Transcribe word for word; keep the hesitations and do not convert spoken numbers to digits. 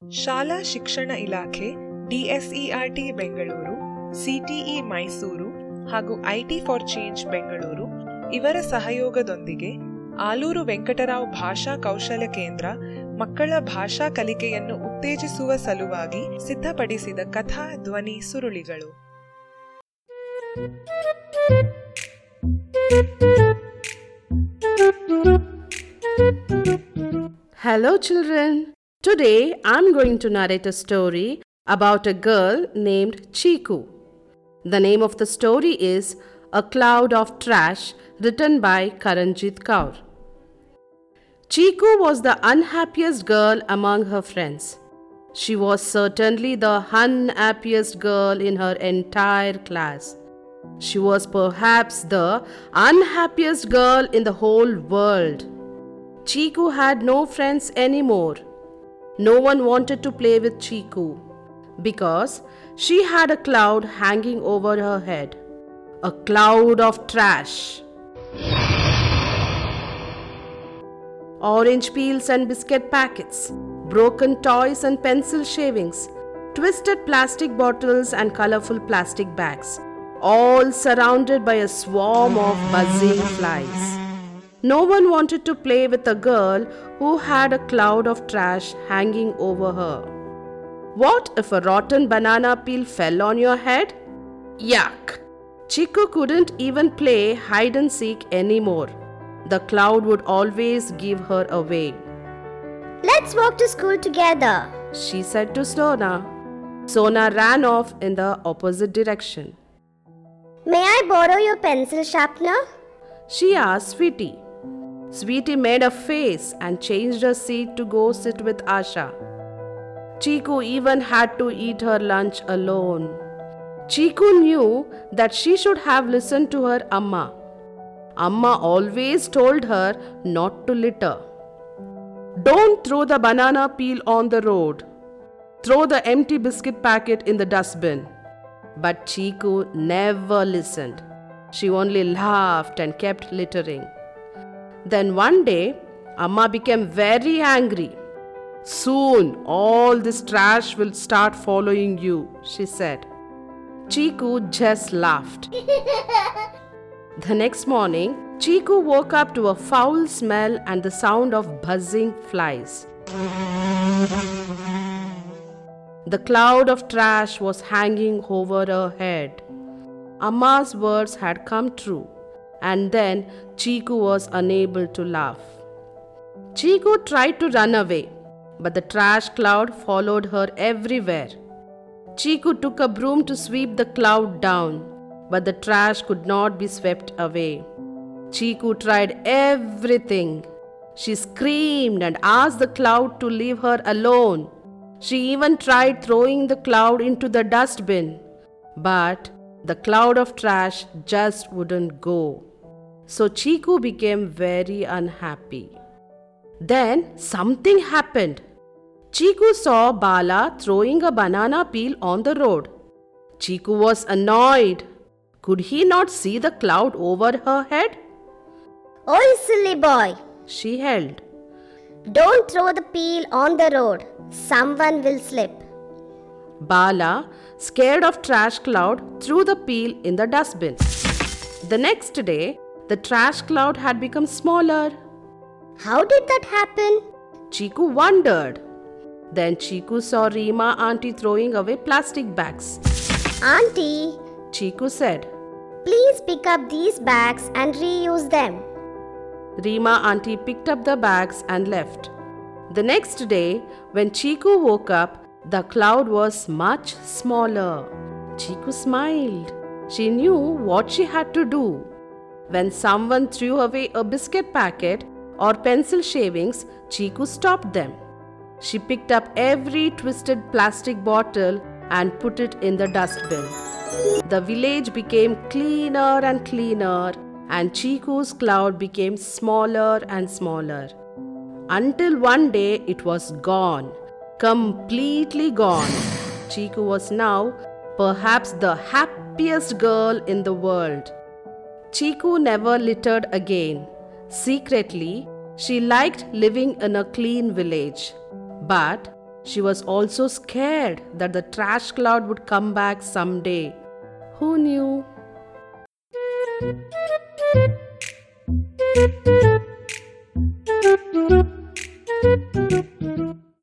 ಶಾಲಾ ಶಿಕ್ಷಣ ಇಲಾಖೆ, ಡಿಎಸ್ಇಆರ್ಟಿ ಬೆಂಗಳೂರು, ಸಿಟಿಇ ಮೈಸೂರು ಹಾಗೂ ಐಟಿ ಫಾರ್ ಚೇಂಜ್ ಬೆಂಗಳೂರು ಇವರ ಸಹಯೋಗದೊಂದಿಗೆ ಆಲೂರು ವೆಂಕಟರಾವ್ ಭಾಷಾ ಕೌಶಲ ಕೇಂದ್ರ ಮಕ್ಕಳ ಭಾಷಾ ಕಲಿಕೆಯನ್ನು ಉತ್ತೇಜಿಸುವ ಸಲುವಾಗಿ ಸಿದ್ಧಪಡಿಸಿದ ಕಥಾ ಧ್ವನಿ ಸುರುಳಿಗಳು. Hello children. Today I'm going to narrate a story about a girl named Chiku. The name of the story is A Cloud of Trash, written by Karanjit Kaur. Chiku was the unhappiest girl among her friends. She was certainly the unhappiest girl in her entire class. She was perhaps the unhappiest girl in the whole world. Chiku had no friends anymore. No one wanted to play with Chiku because she had a cloud hanging over her head. A cloud of trash. Orange peels and biscuit packets, broken toys and pencil shavings, twisted plastic bottles and colorful plastic bags, all surrounded by a swarm of buzzing flies. No one wanted to play with a girl who had a cloud of trash hanging over her. What if a rotten banana peel fell on your head? Yuck! Chiku couldn't even play hide and seek anymore. The cloud would always give her away. Let's walk to school together, she said to Sona. Sona ran off in the opposite direction. May I borrow your pencil sharpener? She asked Sweetie. Sweetie made a face and changed her seat to go sit with Asha. Chiku even had to eat her lunch alone. Chiku knew that she should have listened to her Amma. Amma always told her not to litter. Don't throw the banana peel on the road. Throw the empty biscuit packet in the dustbin. But Chiku never listened. She only laughed and kept littering. Then one day, Amma became very angry. Soon, all this trash will start following you, she said. Chiku just laughed. The next morning, Chiku woke up to a foul smell and the sound of buzzing flies. The cloud of trash was hanging over her head. Amma's words had come true, and then Chiku was unable to laugh. Chiku tried to run away, but the trash cloud followed her everywhere. Chiku took a broom to sweep the cloud down, but the trash could not be swept away. Chiku tried everything. She screamed and asked the cloud to leave her alone. She even tried throwing the cloud into the dustbin, but the cloud of trash just wouldn't go. So Chiku became very unhappy. Then something happened. Chiku saw Bala throwing a banana peel on the road. Chiku was annoyed. Could he not see the cloud over her head? Oh, silly boy, she held. Don't throw the peel on the road. Someone will slip. Bala, scared of trash cloud, threw the peel in the dustbin. The next day, the trash cloud had become smaller. How did that happen? Chiku wondered. Then Chiku saw Reema auntie throwing away plastic bags. Auntie, Chiku said, please pick up these bags and reuse them. Reema auntie picked up the bags and left. The next day, when Chiku woke up, the cloud was much smaller. Chiku smiled. She knew what she had to do. When someone threw away a biscuit packet or pencil shavings, Chiku stopped them. She picked up every twisted plastic bottle and put it in the dustbin. The village became cleaner and cleaner, and Chiku's cloud became smaller and smaller. Until one day it was gone, completely gone. Chiku was now perhaps the happiest girl in the world. Chiku never littered again. Secretly, she liked living in a clean village. But She was also scared that the trash cloud would come back someday. Who knew?